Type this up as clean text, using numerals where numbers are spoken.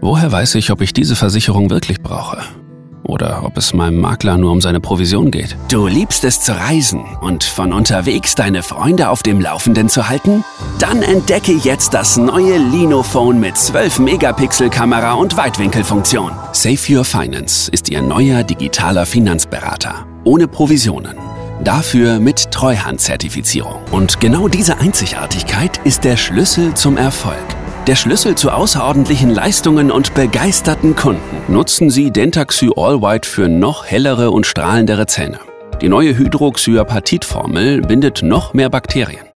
Woher weiß ich, ob ich diese Versicherung wirklich brauche? Oder ob es meinem Makler nur um seine Provision geht? Du liebst es zu reisen und von unterwegs deine Freunde auf dem Laufenden zu halten? Dann entdecke jetzt das neue Linophone mit 12-Megapixel-Kamera und Weitwinkelfunktion. Save Your Finance ist Ihr neuer digitaler Finanzberater. Ohne Provisionen. Dafür mit Treuhand-Zertifizierung. Und genau diese Einzigartigkeit ist der Schlüssel zum Erfolg. Der Schlüssel zu außerordentlichen Leistungen und begeisterten Kunden. Nutzen Sie Dentaxy All White für noch hellere und strahlendere Zähne. Die neue Hydroxyapatitformel bindet noch mehr Bakterien.